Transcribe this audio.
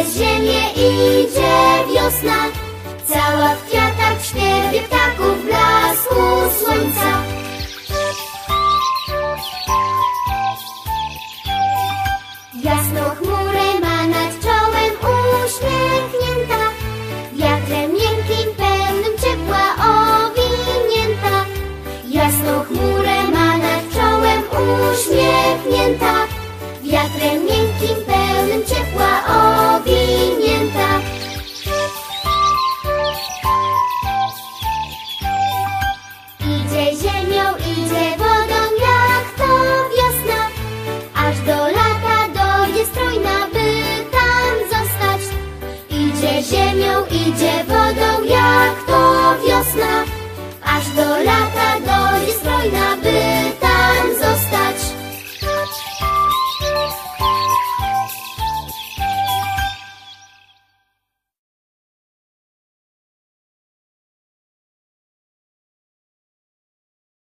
Przez ziemię idzie wiosna, cała w kwiatach, w śpiewie ptaków, w blasku słońca. Jasną chmurę ma nad czołem uśmiechnięta, wiatrem miękkim, pełnym ciepła owinięta. Jasną chmurę ma nad czołem uśmiechnięta, wiatrem miękkim, pełnym ciepła owinięta. Idzie ziemią, idzie wodą, jak to wiosna, aż do lata dojdzie strojna, by tam zostać. Idzie ziemią, idzie wodą,